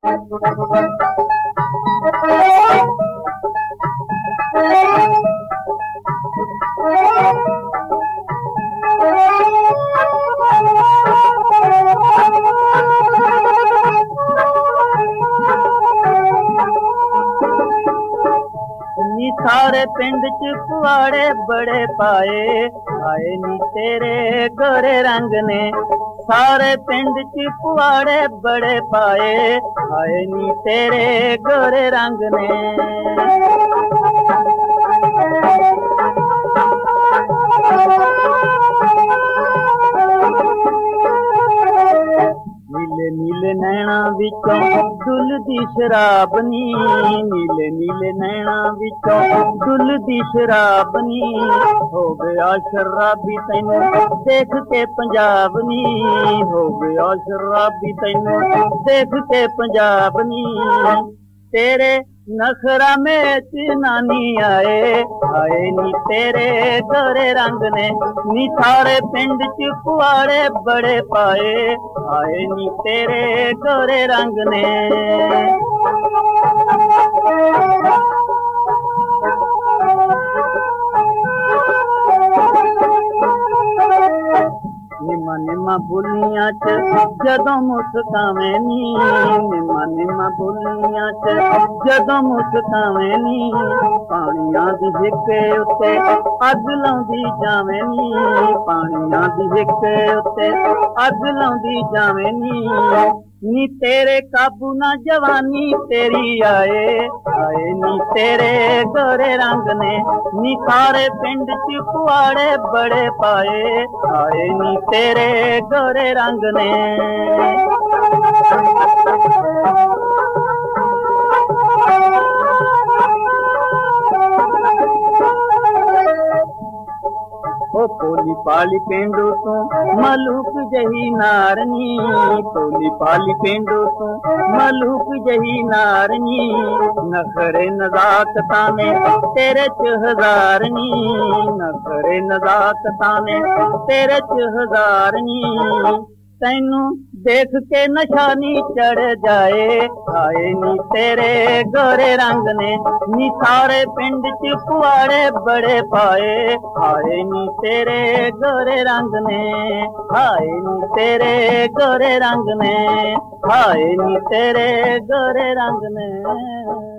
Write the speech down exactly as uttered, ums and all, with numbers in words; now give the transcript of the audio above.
नी सारे पिंड च पुआड़े बड़े पाए, आए नी तेरे गोरे रंग ने। सारे पिंड च पुआड़े बड़े पाए, आए नी तेरे गोरे रंग ने। नीले नीले नैना विचों डुलदी शराब नी, नीले नीले नैना विचों डुलदी शराब नी। हो गया शराबी तैनू देख के पंजाब नी, हो गया शराबी तैनू देख के पंजाब नी। तेरे नखरा में नानी आए, आए नी तेरे गोरे रंग ने। नी सारे पिंड च पुआड़े बड़े पाए, आए नी तेरे गोरे रंग ने। निम्मा निम्मा बुलियां च जदों मुस्कावें नी, निम्मा निम्मा बुलियां च जदों मुस्कावें नी। पानियां दी हिक्के उत्ते अग लाउंदी जावें नी, पानियां दी हिक्के उत्ते अग लाउंदी जावें नी। नी तेरे काबू ना जवानी तेरी आए, आए नी तेरे गोरे रंग ने। नी सारे पिंड च पुआड़े बड़े पाए, आए नी तेरे गोरे रंग ने। ओ पोली पाली पेंडू तू मलूक जही नारनी, पोली पाली पेंडू तू मलूक जही नारनी। नखरे नजाकता ने तेरे च हजारनी, नखरे नजाकता ने तेरे च हजारनी। तैनू देख के नशानी चढ़ जाए, आए नी तेरे गोरे रंग ने। नी सारे पिंड च पुआड़े बड़े पाए, आए नी तेरे गोरे रंग ने। आए नी तेरे गोरे रंग ने, आए नी तेरे गोरे रंग ने।